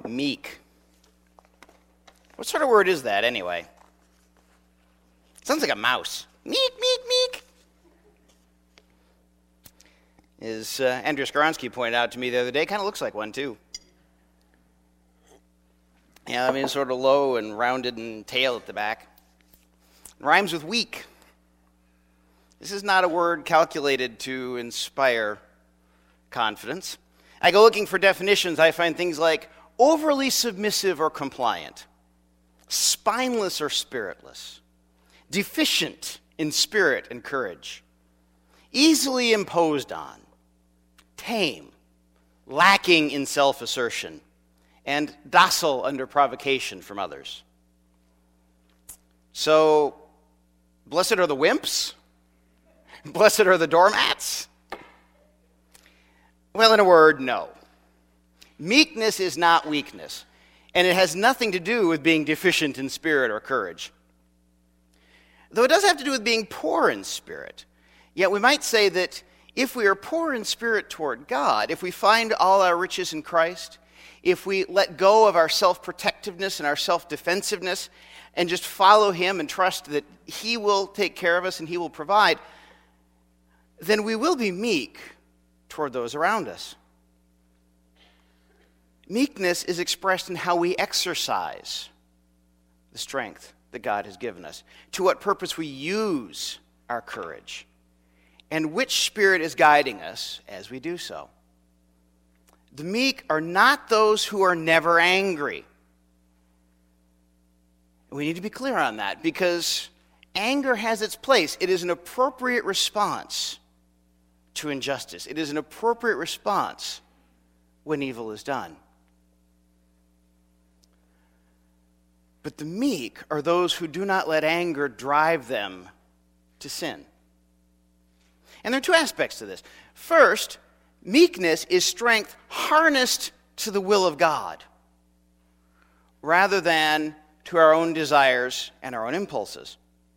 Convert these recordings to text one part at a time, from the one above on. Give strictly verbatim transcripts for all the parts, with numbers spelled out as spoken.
Meek. What sort of word is that, anyway? Sounds like a mouse. Meek, meek, meek. As uh, Andrew Skoronsky pointed out to me the other day, kind of looks like one, too. Yeah, I mean, sort of low and rounded and tail at the back. It rhymes with weak. This is not a word calculated to inspire confidence. I go looking for definitions. I find things like overly submissive or compliant, spineless or spiritless, deficient in spirit and courage, easily imposed on, tame, lacking in self-assertion, and docile under provocation from others. So, blessed are the wimps? Blessed are the doormats? Well, in a word, no. Meekness is not weakness, and it has nothing to do with being deficient in spirit or courage. Though it does have to do with being poor in spirit. Yet we might say that if we are poor in spirit toward God, if we find all our riches in Christ, if we let go of our self-protectiveness and our self-defensiveness and just follow Him and trust that He will take care of us and He will provide, then we will be meek toward those around us. Meekness is expressed in how we exercise the strength that God has given us, to what purpose we use our courage, and which spirit is guiding us as we do so. The meek are not those who are never angry. We need to be clear on that, because anger has its place. It is an appropriate response to injustice. It is an appropriate response when evil is done. But the meek are those who do not let anger drive them to sin. And there are two aspects to this. First, meekness is strength harnessed to the will of God, rather than to our own desires and our own impulses.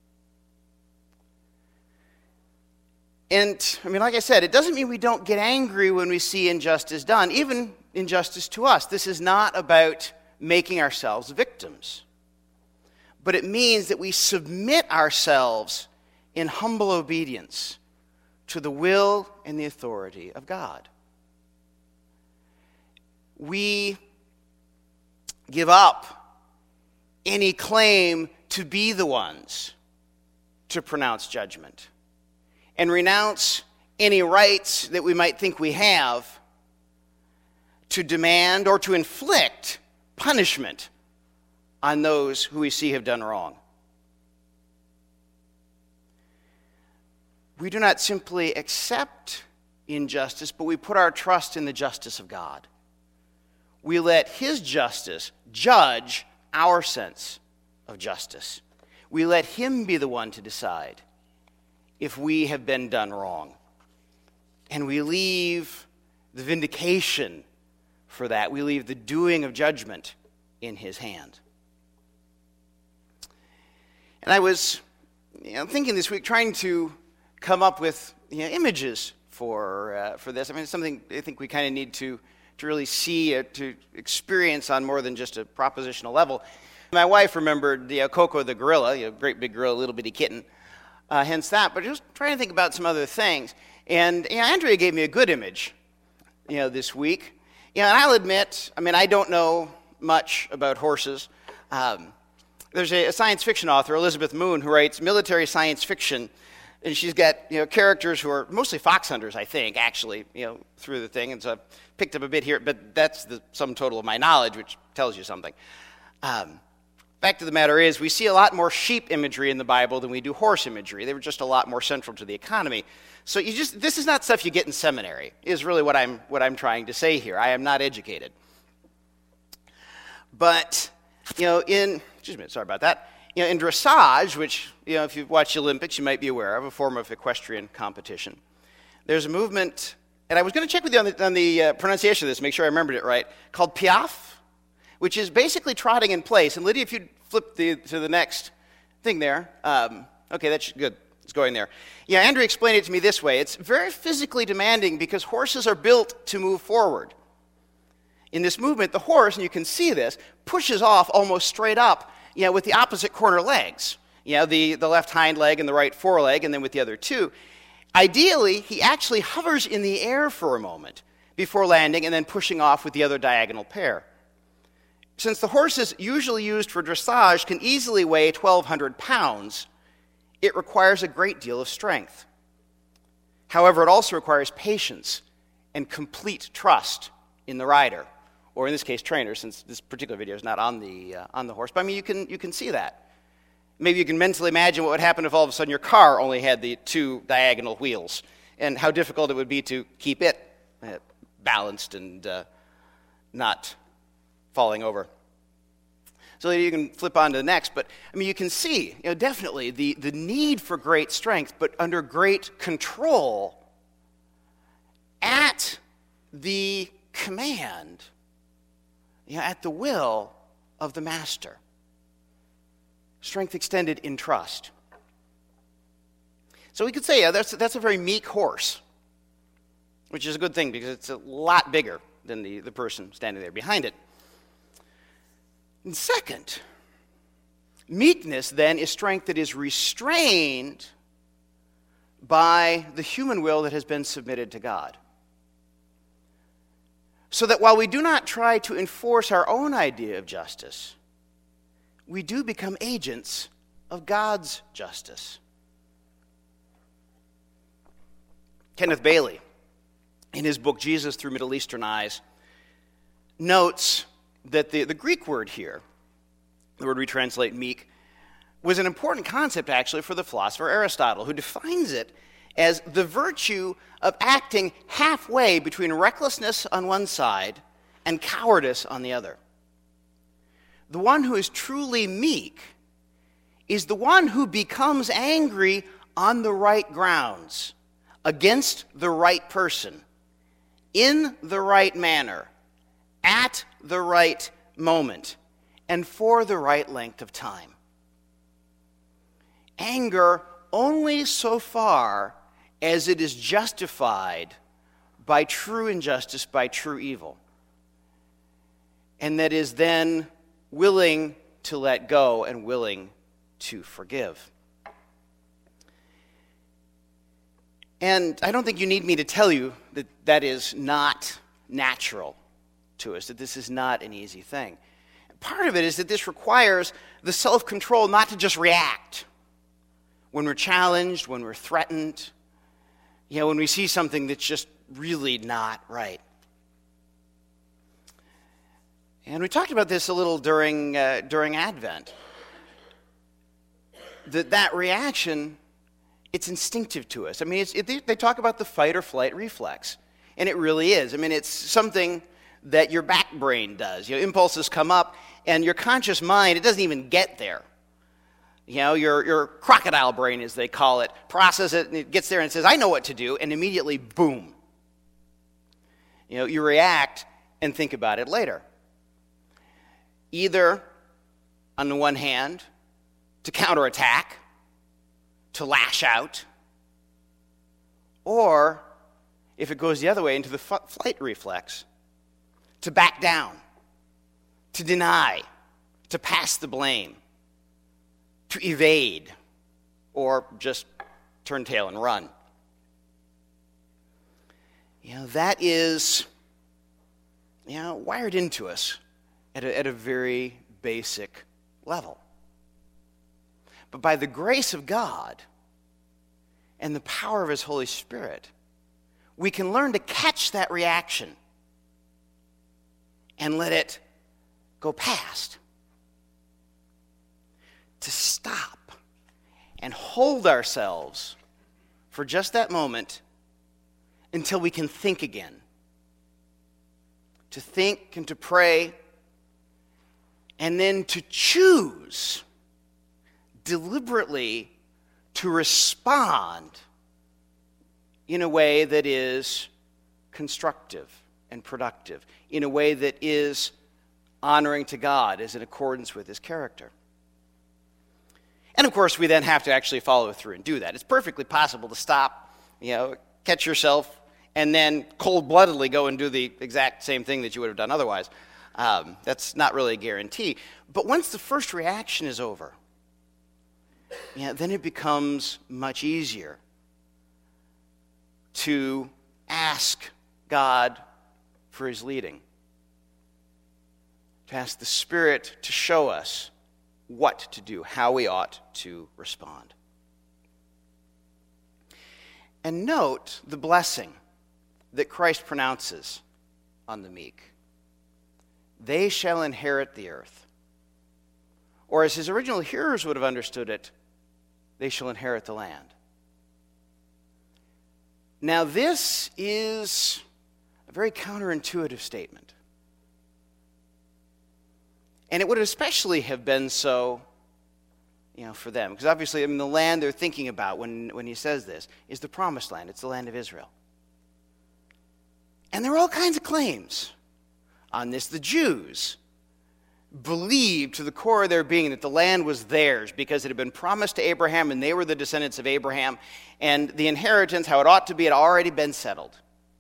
And, I mean, like I said, it doesn't mean we don't get angry when we see injustice done, even injustice to us. This is not about making ourselves victims. But it means that we submit ourselves in humble obedience to the will and the authority of God. We give up any claim to be the ones to pronounce judgment, and renounce any rights that we might think we have to demand or to inflict punishment on those who we see have done wrong. We do not simply accept injustice, but we put our trust in the justice of God. We let His justice judge our sense of justice. We let Him be the one to decide if we have been done wrong. And we leave the vindication for that. We leave the doing of judgment in His hand. And I was you know, thinking this week, trying to come up with you know, images for uh, for this. I mean, it's something I think we kind of need to, to really see, uh, to experience on more than just a propositional level. My wife remembered the uh, Coco the gorilla, you know, great big gorilla, little bitty kitten, uh, hence that. But just trying to think about some other things. And you know, Andrea gave me a good image, you know, this week. You know, and I'll admit, I mean, I don't know much about horses. Um, there's a, a science fiction author, Elizabeth Moon, who writes military science fiction. And she's got, you know, characters who are mostly fox hunters, I think, actually, you know, through the thing. And so I've picked up a bit here, but that's the sum total of my knowledge, which tells you something. Um, fact of the matter is, we see a lot more sheep imagery in the Bible than we do horse imagery. They were just a lot more central to the economy. So you just, this is not stuff you get in seminary, is really what I'm, what I'm trying to say here. I am not educated. But, you know, in, excuse me, sorry about that. You know, in dressage, which, you know, if you've watched the Olympics, you might be aware of, a form of equestrian competition, there's a movement, and I was going to check with you on the, on the uh, pronunciation of this, make sure I remembered it right, called piaffe, which is basically trotting in place. And Lydia, if you'd flip the, to the next thing there, um, okay, that's good, it's going there. Yeah, Andrew explained it to me this way. It's very physically demanding because horses are built to move forward. In this movement, the horse, and you can see this, pushes off almost straight up, you know, with the opposite corner legs. You know, the, the left hind leg and the right foreleg, and then with the other two. Ideally, he actually hovers in the air for a moment before landing and then pushing off with the other diagonal pair. Since the horses usually used for dressage can easily weigh twelve hundred pounds, it requires a great deal of strength. However, it also requires patience and complete trust in the rider, or in this case, trainer, since this particular video is not on the, uh, on the horse. But I mean, you can, you can see that. Maybe you can mentally imagine what would happen if all of a sudden your car only had the two diagonal wheels, and how difficult it would be to keep it uh, balanced and uh, not falling over. So you can flip on to the next, but I mean, you can see, you know, definitely the, the need for great strength, but under great control at the command, you know, at the will of the master. Strength extended in trust. So we could say, yeah, that's, that's a very meek horse, which is a good thing because it's a lot bigger than the, the person standing there behind it. And second, meekness then is strength that is restrained by the human will that has been submitted to God. So that while we do not try to enforce our own idea of justice, we do become agents of God's justice. Kenneth Bailey, in his book Jesus Through Middle Eastern Eyes, notes that the, the Greek word here, the word we translate meek, was an important concept actually for the philosopher Aristotle, who defines it as the virtue of acting halfway between recklessness on one side and cowardice on the other. The one who is truly meek is the one who becomes angry on the right grounds, against the right person, in the right manner, at the right moment, and for the right length of time. Anger only so far as it is justified by true injustice, by true evil, and that is then willing to let go and willing to forgive. And I don't think you need me to tell you that that is not natural to us, that this is not an easy thing. Part of it is that this requires the self-control not to just react when we're challenged, when we're threatened, you know, when we see something that's just really not right. And we talked about this a little during uh, during Advent. That that reaction, it's instinctive to us. I mean, it's, it, they talk about the fight or flight reflex, and it really is. I mean, it's something that your back brain does. You know, impulses come up, and your conscious mind, it doesn't even get there. You know, your, your crocodile brain, as they call it, processes it, and it gets there and it says, I know what to do, and immediately, boom. You know, you react and think about it later. Either, on the one hand, to counterattack, to lash out, or, if it goes the other way, into the f- flight reflex, to back down, to deny, to pass the blame, to evade, or just turn tail and run. You know, that is, you know, wired into us at a, at a very basic level. But by the grace of God and the power of His Holy Spirit, we can learn to catch that reaction and let it go past. To stop and hold ourselves for just that moment until we can think again. To think and to pray, and then to choose deliberately to respond in a way that is constructive and productive, in a way that is honoring to God, is in accordance with His character. And of course, we then have to actually follow through and do that. It's perfectly possible to stop, you know, catch yourself, and then cold-bloodedly go and do the exact same thing that you would have done otherwise. Um, that's not really a guarantee. But once the first reaction is over, yeah, then it becomes much easier to ask God for his leading, to ask the Spirit to show us what to do, how we ought to respond. And note the blessing that Christ pronounces on the meek. They shall inherit the earth. Or as his original hearers would have understood it, they shall inherit the land. Now this is a very counterintuitive statement. And it would especially have been so, you know, for them. Because obviously, I mean, the land they're thinking about when, when he says this is the promised land. It's the land of Israel. And there are all kinds of claims on this. The Jews believed to the core of their being that the land was theirs because it had been promised to Abraham and they were the descendants of Abraham. And the inheritance, how it ought to be, had already been settled.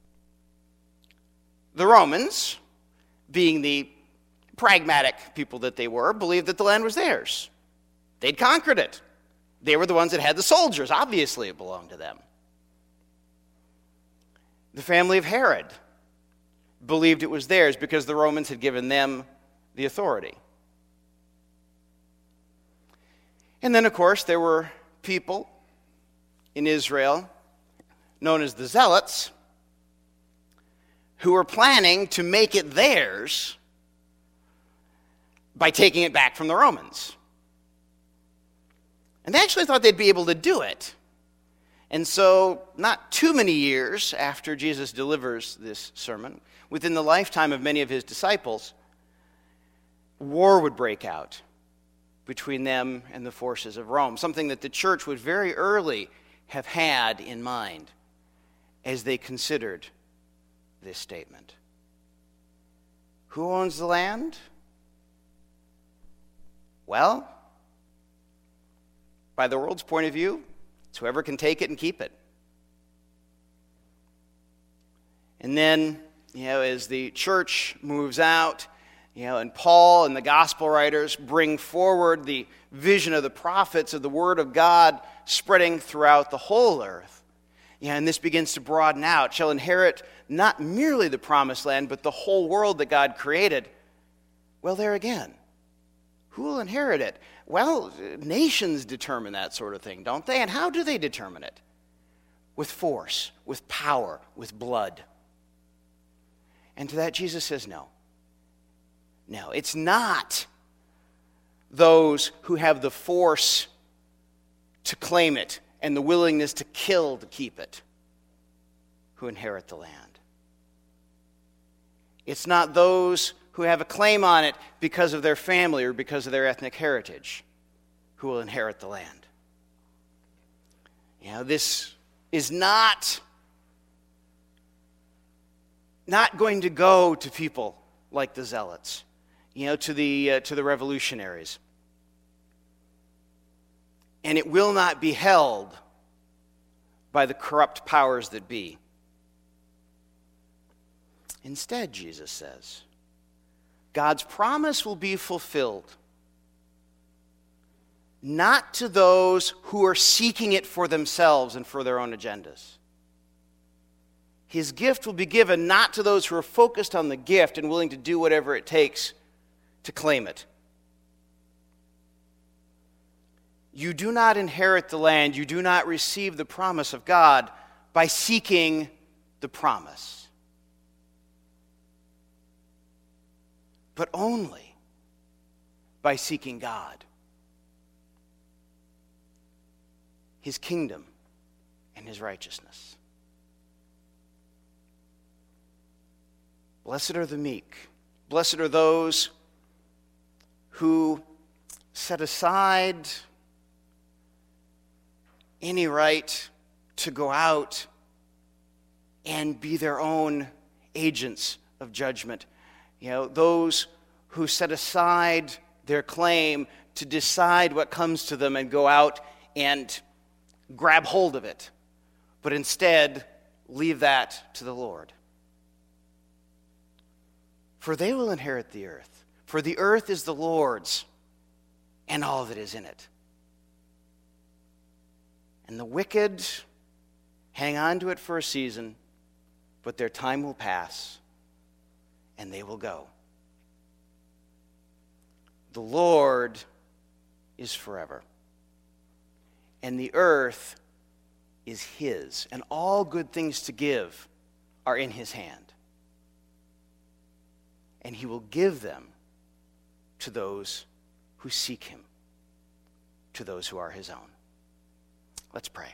The Romans, being the pragmatic people that they were, believed that the land was theirs. They'd conquered it. They were the ones that had the soldiers. Obviously, it belonged to them. The family of Herod believed it was theirs because the Romans had given them the authority. And then, of course, there were people in Israel known as the Zealots who were planning to make it theirs by taking it back from the Romans. And they actually thought they'd be able to do it. And so, not too many years after Jesus delivers this sermon, within the lifetime of many of his disciples, war would break out between them and the forces of Rome, something that the church would very early have had in mind as they considered this statement. Who owns the land? Well, by the world's point of view, it's whoever can take it and keep it. And then, you know, as the church moves out, you know, and Paul and the gospel writers bring forward the vision of the prophets of the word of God spreading throughout the whole earth. Yeah, and this begins to broaden out. Shall inherit not merely the promised land, but the whole world that God created. Well, there again, who will inherit it? Well, nations determine that sort of thing, don't they? And how do they determine it? With force, with power, with blood. And to that, Jesus says no. No, it's not those who have the force to claim it and the willingness to kill to keep it who inherit the land. It's not those who have a claim on it because of their family or because of their ethnic heritage who will inherit the land. You know, this is not, not going to go to people like the Zealots, you know, to the, uh, to the revolutionaries. And it will not be held by the corrupt powers that be. Instead, Jesus says, God's promise will be fulfilled not to those who are seeking it for themselves and for their own agendas. His gift will be given not to those who are focused on the gift and willing to do whatever it takes to claim it. You do not inherit the land, you do not receive the promise of God by seeking the promise, but only by seeking God, his kingdom, and his righteousness. Blessed are the meek. Blessed are those who set aside any right to go out and be their own agents of judgment. You know, those who set aside their claim to decide what comes to them and go out and grab hold of it, but instead leave that to the Lord. For they will inherit the earth. For the earth is the Lord's, and all that is in it. And the wicked hang on to it for a season, but their time will pass, and they will go. The Lord is forever, and the earth is his, and all good things to give are in his hand. And he will give them to those who seek him, to those who are his own. Let's pray.